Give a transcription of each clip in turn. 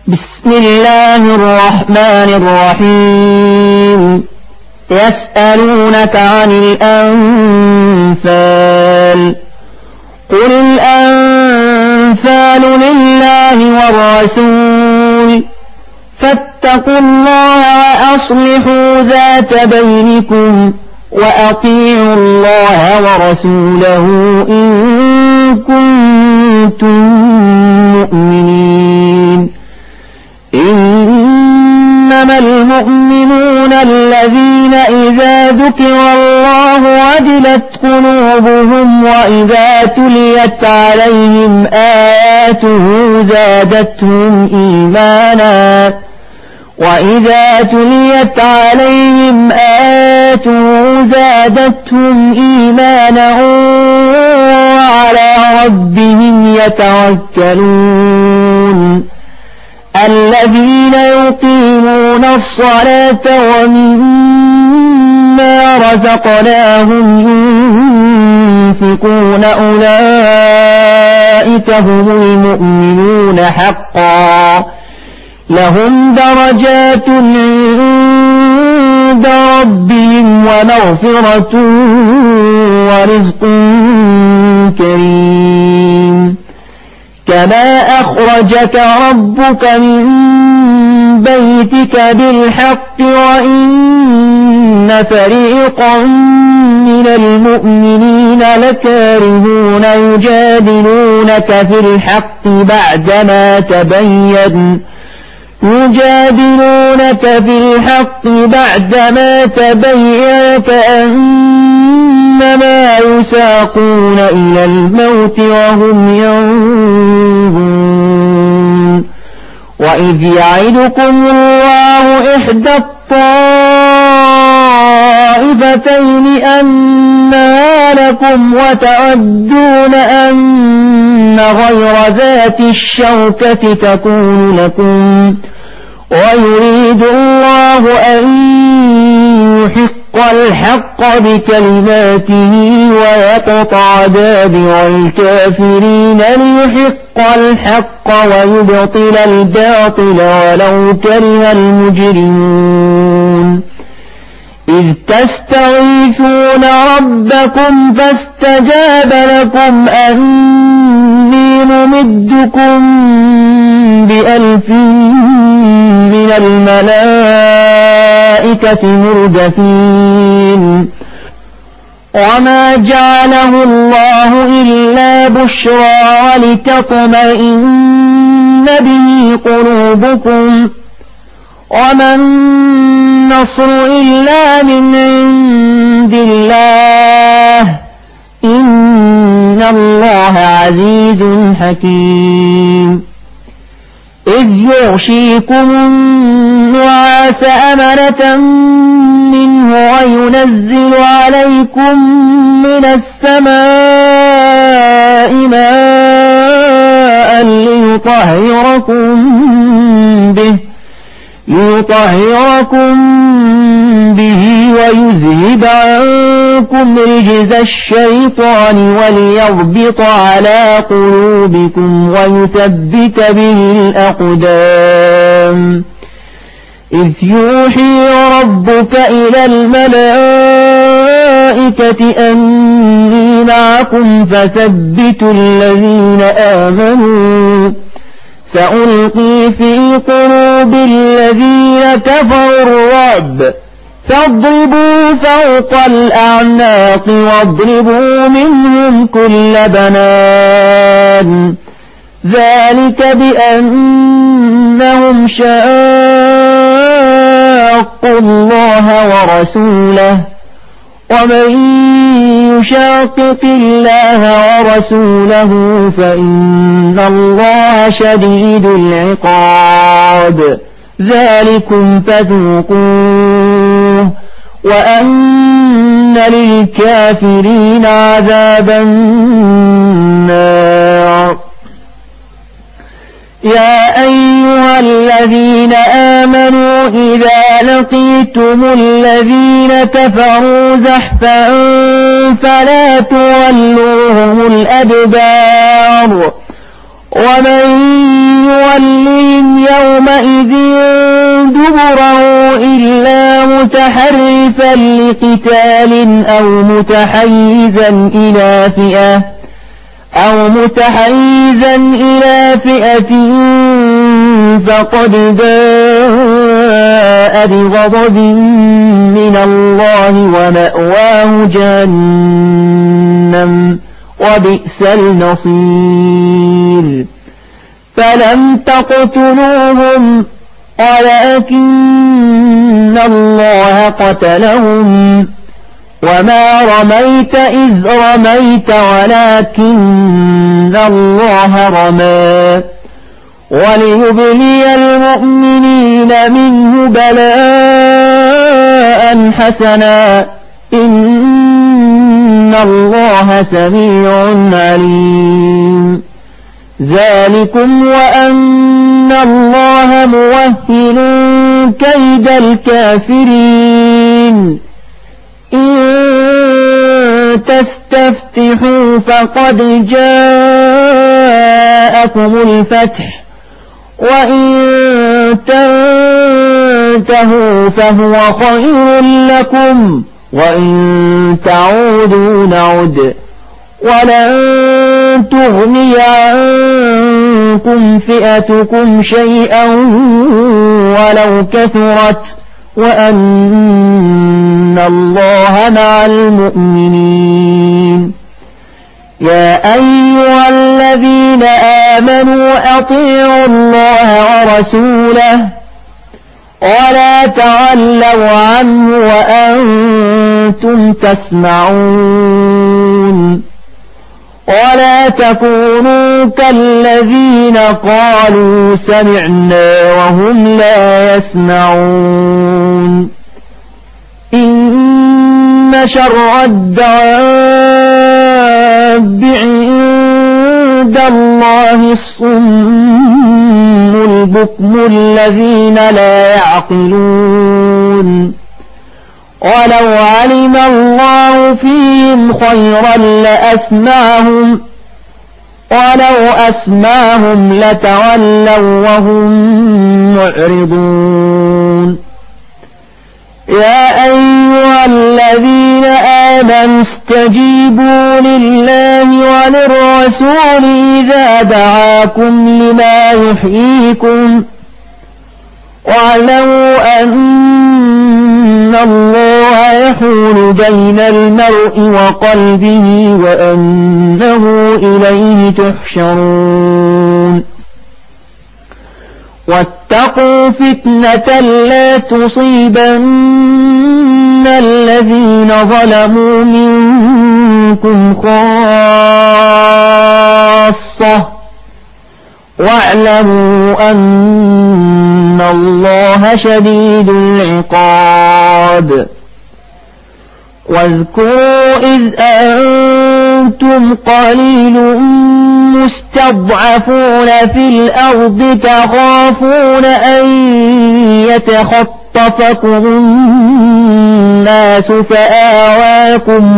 بسم الله الرحمن الرحيم. يسألونك عن الأنفال، قل الأنفال لله والرسول، فاتقوا الله وأصلحوا ذات بينكم، وأطيعوا الله ورسوله إن كنتم مؤمنين. إنما المؤمنون الذين إذا ذكر الله وجلت قلوبهم وإذا تليت عليهم آياته زادتهم إيمانا وعلى ربهم يتوكلون. الذين يقيمون الصلاة ومما رزقناهم ينفقون أولئك هم المؤمنون حقا، لهم درجات عند ربهم ومغفرة ورزق كريم. كما أخرجك ربك من بيتك بالحق وإن فريقا من المؤمنين لكارهون يجادلونك في الحق بعدما تبين كأنما يساقون إلى الموت وهم ينظرون. وإذ يعدكم الله إحدى الطائفتين أنها لكم وتودون أن غير ذات الشوكة تكون لكم، ويريد الله أن يحق الحق بكلماته ويقطع دابر الكافرين ليحق الحق ويبطل الباطل ولو كره المجرمون. إذ تستغيثون ربكم فاستجاب لكم أني ممدكم ب1000 من الملائكة مردفين. وما جعله الله إلا بشرى ولتطمئن به قلوبكم، وما النصر إلا من عند الله، إن الله عزيز حكيم. إذ يغشيكم النعاس أمنة منه وينزل عليكم من السماء ماء ليطهركم به ويذهب عنكم رجز الشيطان وليربط على قلوبكم ويثبت به الأقدام. إذ يوحي ربك إلى الملائكة أني معكم فثبتوا الذين آمنوا، سألقي في قلوب الذين كفروا الرعب فاضربوا فوق الأعناق واضربوا منهم كل بنان، ذلك بأنهم شاقوا الله ورسوله، ومن يشاقق الله ورسوله فإن الله شديد العقاب. ذلكم فذوقوه وأن للكافرين عذاب النار. يا أيها الذين آمنوا إذا لقيتم الذين كفروا زحفا فلا تولوهم الأدبار، ومن يولهم يوم متحرفا لقتال أو متحيزا إلى فئة فقد باء بغضب من الله ومأواه جهنم وبئس المصير فلم تقتلوهم ولكن الله قتلهم وما رميت إذ رميت ولكن الله رمى وليبلي المؤمنين منه بلاء حسنا إن الله سميع عليم ذلكم وأن الله موهن كيد الكافرين إن تستفتحوا فقد جاءكم الفتح وإن تنتهوا فهو خير لكم وإن تعودوا نعد ولن تغني عنكم فئتكم شيئا ولو كثرت وأن الله مع المؤمنين يا أيها الذين آمنوا أطيعوا الله ورسوله ولا تولوا عنه وأنتم تسمعون ولا تكونوا كالذين قالوا سمعنا وهم لا يسمعون إن شر الدواب عند الله الصم البكم الذين لا يعقلون ولو علم الله فيهم خيرا ولو أسمعهم لتولوا وهم معرضون يا أيها الذين آمنوا استجيبوا لله وللرسول إذا دعاكم لما يحييكم واعلموا أن الله يحول بين المرء وقلبه وأنه إليه تحشرون واتقوا فتنة لا تصيبن الذين ظلموا منكم خاصة واعلموا أن الله شديد العقاب واذكروا إذ أنتم قليل مستضعفون في الأرض تخافون أن يتخطفكم الناس فآواكم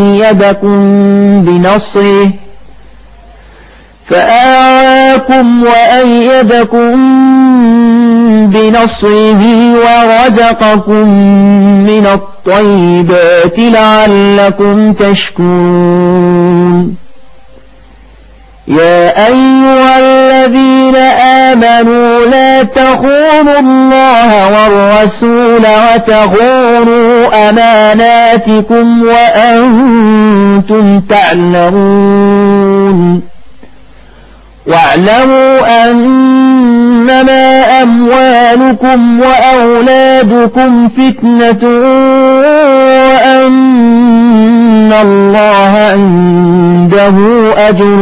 وأيدكم بنصره ورزقكم من الطيبات لعلكم تشكرون يا أيها الذين آمنوا لا تخونوا الله والرسول وتخونوا أماناتكم وأنتم تعلمون واعلموا أنما أموالكم وأولادكم فتنة وأن الله عنده أجر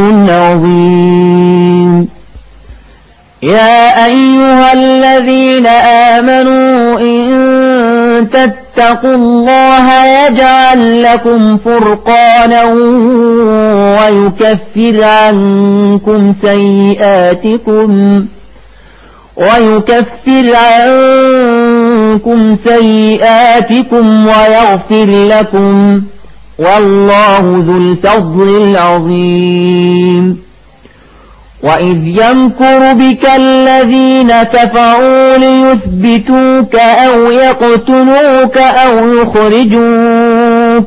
عظيم يا أيها الذين آمنوا إن تتقوا الله يجعل لكم فرقانا ويكفر عنكم سيئاتكم ويغفر لكم والله ذو الفضل العظيم وإذ يمكر بك الذين كفروا ليثبتوك أو يقتلوك أو يخرجوك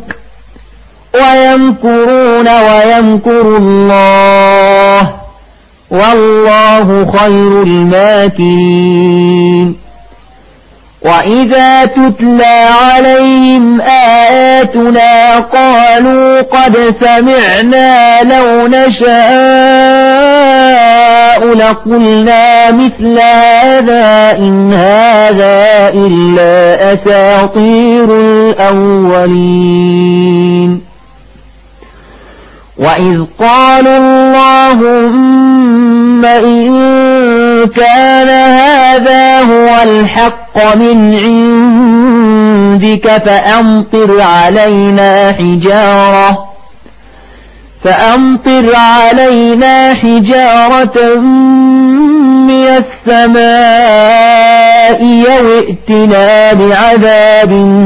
ويمكرون ويمكر الله والله خير الماكرين وإذا تتلى عليهم آياتنا قالوا قد سمعنا لو نشاء لقلنا مثل هذا إن هذا إلا أساطير الأولين وإذ قالوا اللهم إن كان هذا هو الحق من عندك فأمطر علينا حجارة من السماء أو ائتنا بعذاب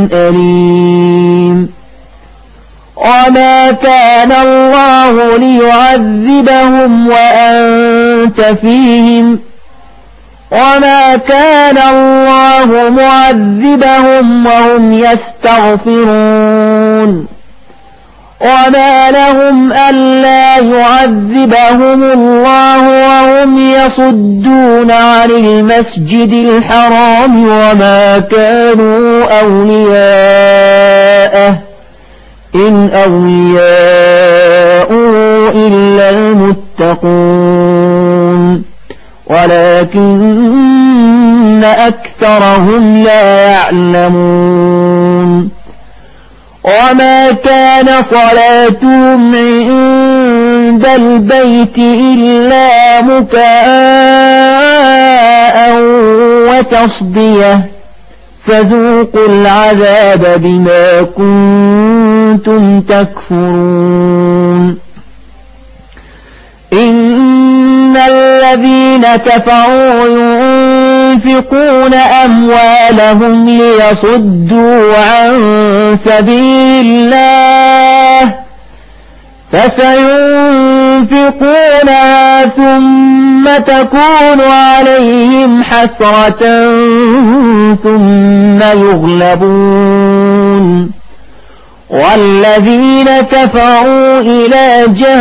أليم وما كان الله ليعذبهم وأنت فيهم وما كان الله معذبهم وهم يستغفرون وما لهم ألا يعذبهم الله وهم يصدون عن المسجد الحرام وما كانوا أولياءه إن أولياؤه إلا المتقون ولكن أكثرهم لا يعلمون وما كان صلاتهم عند البيت إلا مكاء وتصدية فذوقوا العذاب بما كنتم تكفرون إن الذين كفروا ينفقون أموالهم ليصدوا عن سبيل الله فسينفقونها ثم تكون عليهم حسرة ثم يغلبون والذين كفروا إلى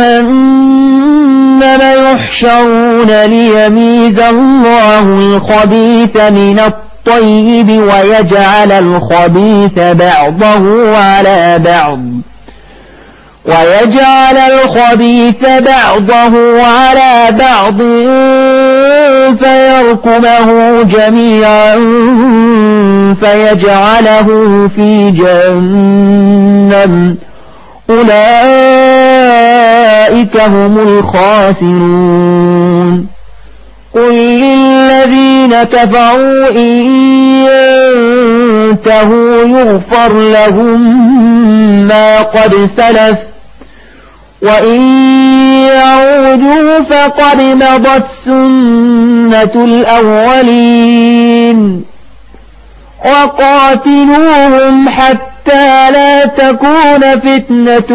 جهنم يحشرون ليميز الله الخبيث من الطيب ويجعل الخبيث بعضه على بعض فيركمه جميعا فيجعله في جهنم أولئك هم الخاسرون قل للذين كفروا إن ينتهوا يغفر لهم ما قد سلف وإن يعودوا فقد مضت سنة الأولين وقاتلوهم حتى لا تكون فتنة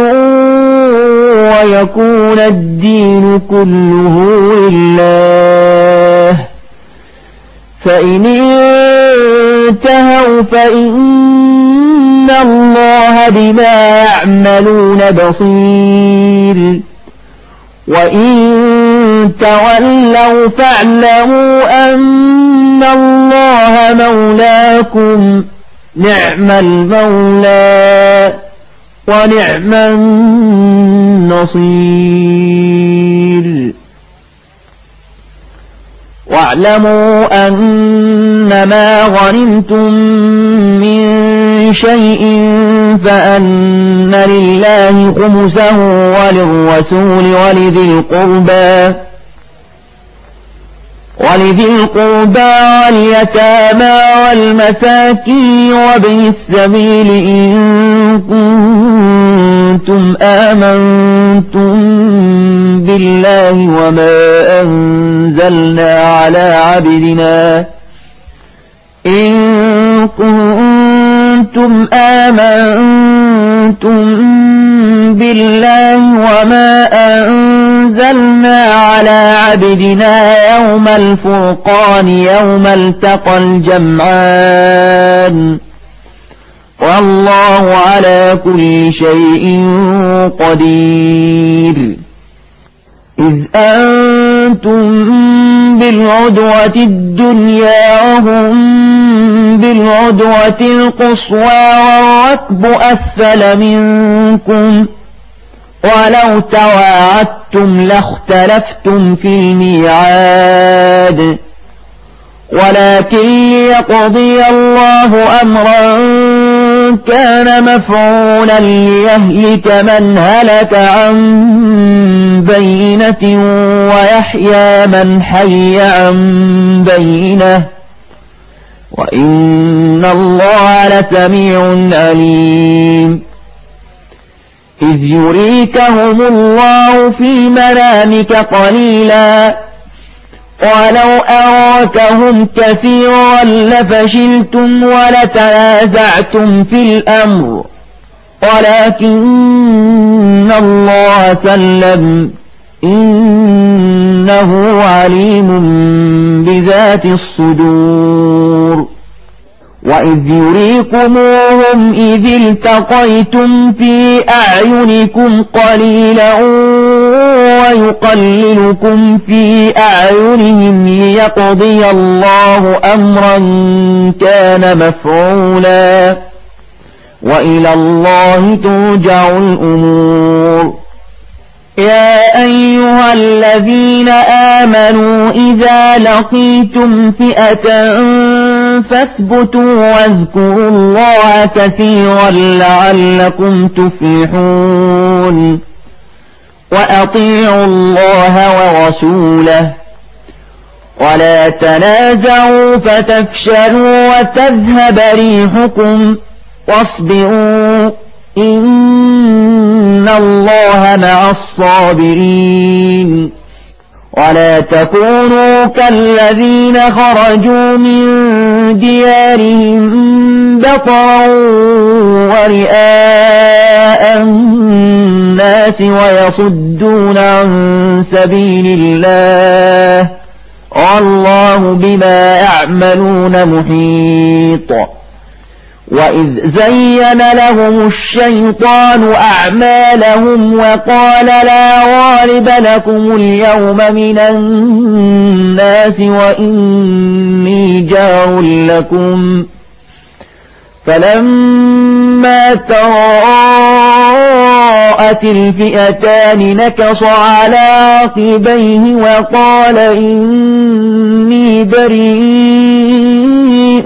ويكون الدين كله لله فإن انتهوا فإن الله بما يعملون بصير وإن تولوا فاعلموا أن الله مولاكم نعم المولى ونعم النصير واعلموا أنما غنمتم من شيء فأن لله خمسه وللرسول ولذي القربى واليتامى والمساكين وابن السبيل إن كنتم آمنتم بالله وما أنزلنا على عبدنا أنزلنا على عبدنا يوم الفرقان يوم التقى الجمعان والله على كل شيء قدير إذ أنتم بالعدوة الدنيا وهم بالعدوة القصوى والركب أسفل منكم ولو تواعدتم لاختلفتم في الميعاد ولكن ليقضي الله أمرا كان مفعولا ليهلك من هلك عن بينة ويحيى من حي عن بينة وإن الله لسميع عليم إذ يريكهم الله في منامك قليلا ولو أراكهم كثيرا لفشلتم ولتنازعتم في الأمر ولكن الله سلم إنه عليم بذات الصدور وإذ يريكموهم إذ التقيتم في أعينكم قليلا ويقللكم في أعينهم ليقضي الله أمرا كان مفعولا وإلى الله ترجع الأمور يا أيها الذين آمنوا إذا لقيتم فئة فاثبتوا واذكروا الله كثيرا لعلكم تفلحون وأطيعوا الله ورسوله ولا تنازعوا فتفشلوا وتذهب ريحكم واصبروا إن الله مع الصابرين ولا تكونوا كالذين خرجوا من ديارهم بطرا ورئاء الناس ويصدون عن سبيل الله والله بما يعملون محيط وإذ زين لهم الشيطان أعمالهم وقال لا غالب لكم اليوم من الناس وإني جار لكم فلما تراءت الفئتان نكص على عقبيه وقال إني بريء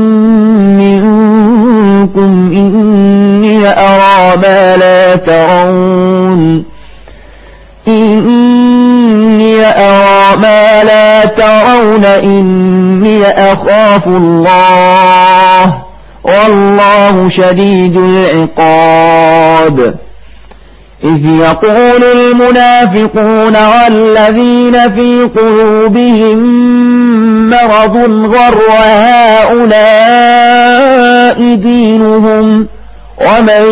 منكم إني أرى ما لا ترون إني أخاف الله والله شديد العقاب إذ يقول المنافقون والذين في قلوبهم مرض غر هؤلاء دينهم ومن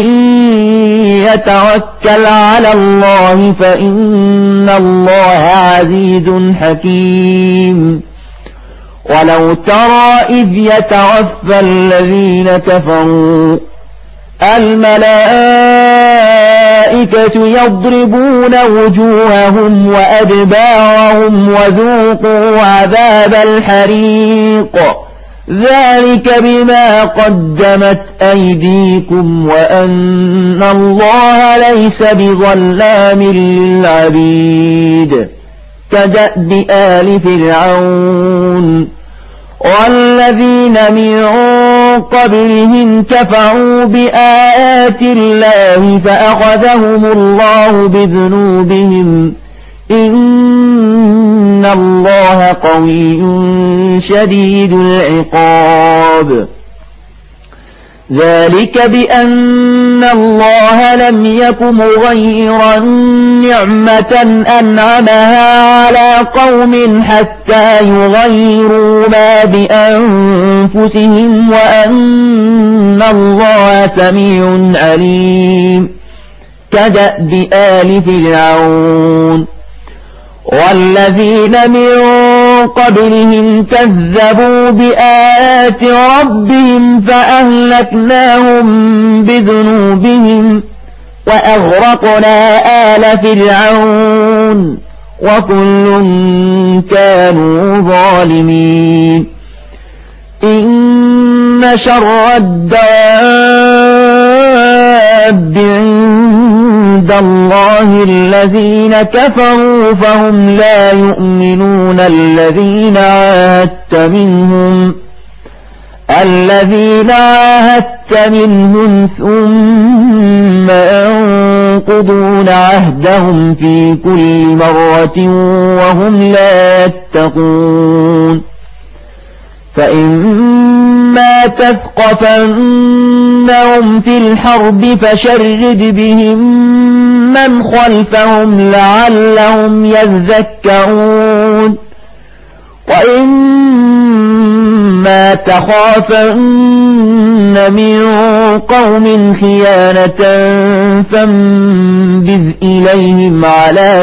يتوكل على الله فإن الله عزيز حكيم ولو ترى إذ يتوفى الذين كفروا الملائكة يضربون وجوههم وأدبارهم وذوقوا عذاب الحريق ذلك بما قدمت أيديكم وأن الله ليس بظلام للعبيد كدأب آل فرعون والذين من قبلهم كفروا بآيات الله فأخذهم الله بذنوبهم إن الله قوي شديد العقاب ذلك بأن الله لم يك مغيرا نعمة أنعمها على قوم حتى يغيروا ما بأنفسهم وأن الله سميع عليم كدأب آل فرعون والذين من قبلهم كذبوا بآيات ربهم فأهلكناهم بذنوبهم وأغرقنا آل فرعون وكل كانوا ظالمين إن شر الدواب عند الله الذين كفروا فهم لا يؤمنون الذين عاهدت منهم ثم ينقضون عهدهم في كل مرة وهم لا يتقون فإما تثقفنهم في الحرب فشرد بهم من خلفهم لعلهم يذكرون وإما تخافن من قوم خيانة فانبذ إليهم على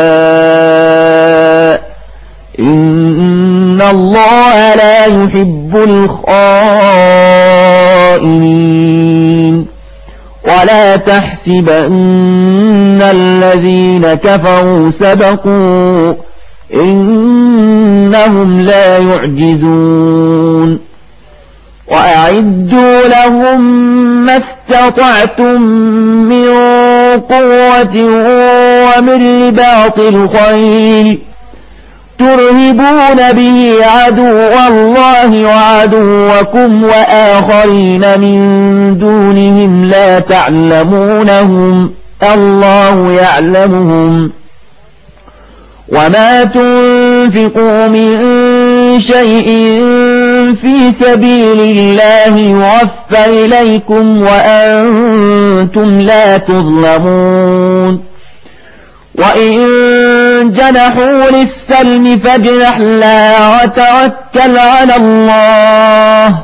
سواء إن الله لا يحب الخائنين ولا تحسبن الذين كفروا سبقوا إنهم لا يعجزون وأعدوا لهم ما استطعتم من قوة ومن رباط الخيل ترهبون به عدو الله وعدوكم وآخرين من دونهم لا تعلمونهم الله يعلمهم وما تنفقوا من شيء في سبيل الله يوفى إليكم وأنتم لا تظلمون وإن جنحوا للسلم فاجنح لها وتوكل على الله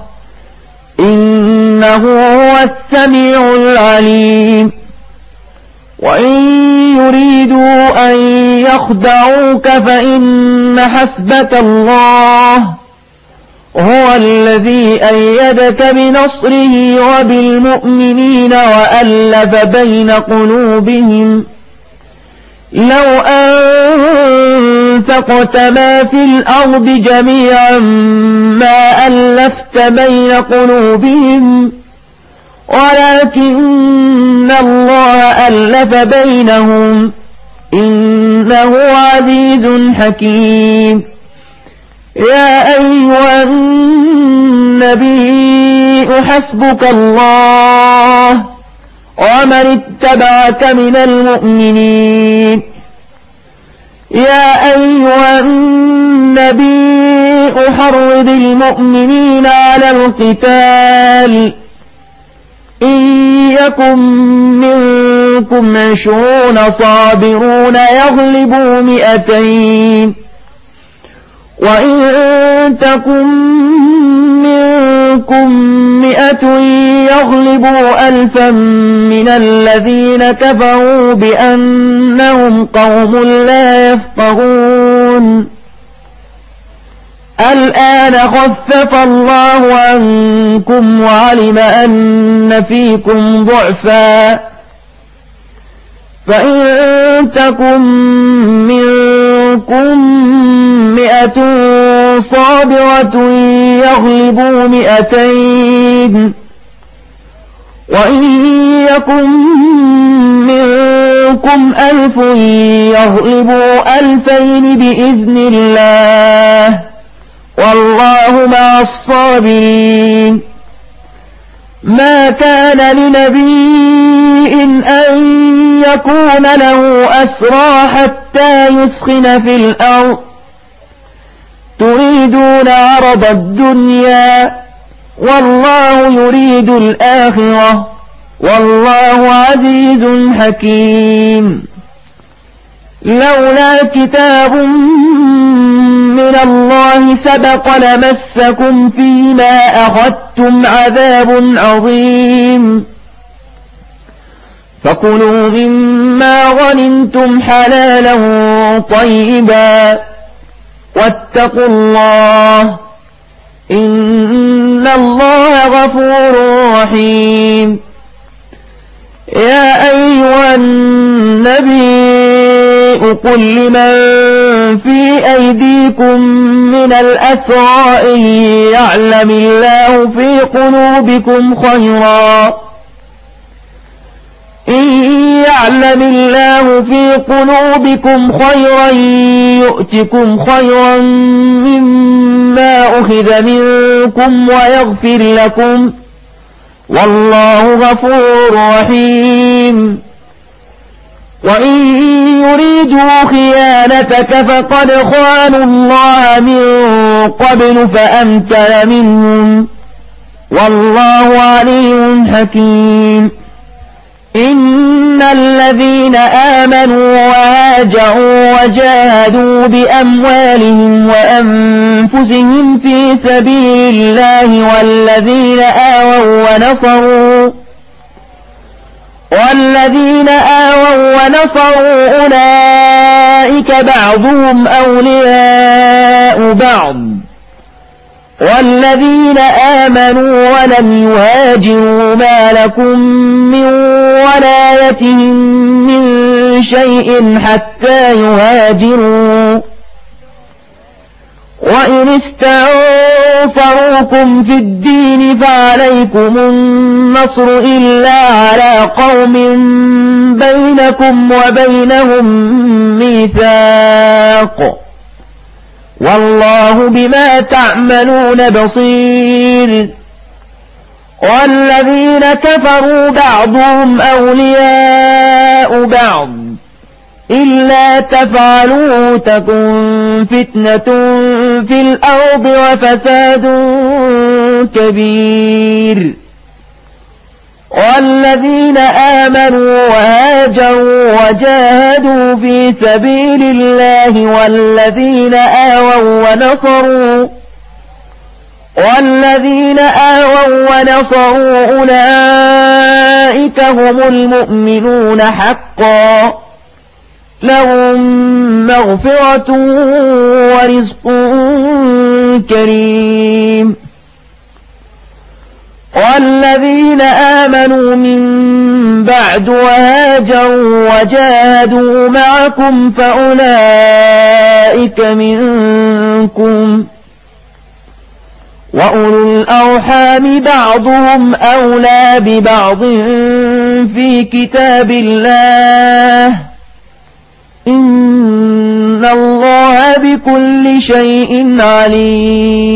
إنه هو السميع العليم وإن يريدوا أن يخدعوك فإن حسبك الله هو الذي أيدك بنصره وبالمؤمنين وألف بين قلوبهم لو أنفقت ما في الأرض جميعا ما ألفت بين قلوبهم ولكن الله ألف بينهم إنه عزيز حكيم يا أيها النبي حسبك الله ومن اتبعك من المؤمنين يا أيها النبي حرض المؤمنين على القتال إن يكن منكم 20 صابرون يغلبوا 200 وإن تكن منكم 100 يغلبوا 1000 من الذين كفروا بأنهم قوم لا يفقهون الآن خفف الله عنكم وعلم أن فيكم ضعفا فإن تكن منكم 100 صابرة يغلبوا 200 وإن يكن منكم 1000 يغلبوا 2000 بإذن الله والله مع الصابرين ما كان لنبي أن يكون له أسرى حتى يثخن في الأرض تريدون عرض الدنيا والله يريد الآخرة والله عزيز حكيم لولا كتاب من الله سبق لمسكم فيما أخذتم عذاب عظيم فكلوا مما غنمتم حلالا طيبا واتقوا الله إن الله غفور رحيم. يا أيها النبي قل لمن في أيديكم من الأسرى إن يعلم الله في قلوبكم خيرا يؤتكم خيرا مما أخذ منكم ويغفر لكم والله غفور رحيم. وإن يريدوا خيانتك فقد خانوا الله من قبل فأمكن منهم والله عليم حكيم. إن الذين آمنوا وهاجروا وجاهدوا بأموالهم وأنفسهم في سبيل الله والذين آووا ونصروا أولئك بعضهم أولياء بعض والذين آمنوا ولم يهاجروا ما لكم من ولايتهم من شيء حتى يهاجروا وإن استنصروكم في الدين فعليكم النصر إلا على قوم بينكم وبينهم ميثاق والله بما تعملون بصير. والذين كفروا بعضهم أولياء بعض إلا تفعلوا تكن فتنة في الأرض وفساد كبير. والذين آمنوا وهاجروا وجاهدوا في سبيل الله والذين آووا ونصروا أولئك هم المؤمنون حقا لهم مغفرة ورزق كريم. والذين آمنوا من بعد وهاجروا وجاهدوا معكم فأولئك منكم وأولو الأرحام بعضهم أولى ببعض في كتاب الله إن الله بكل شيء عليم.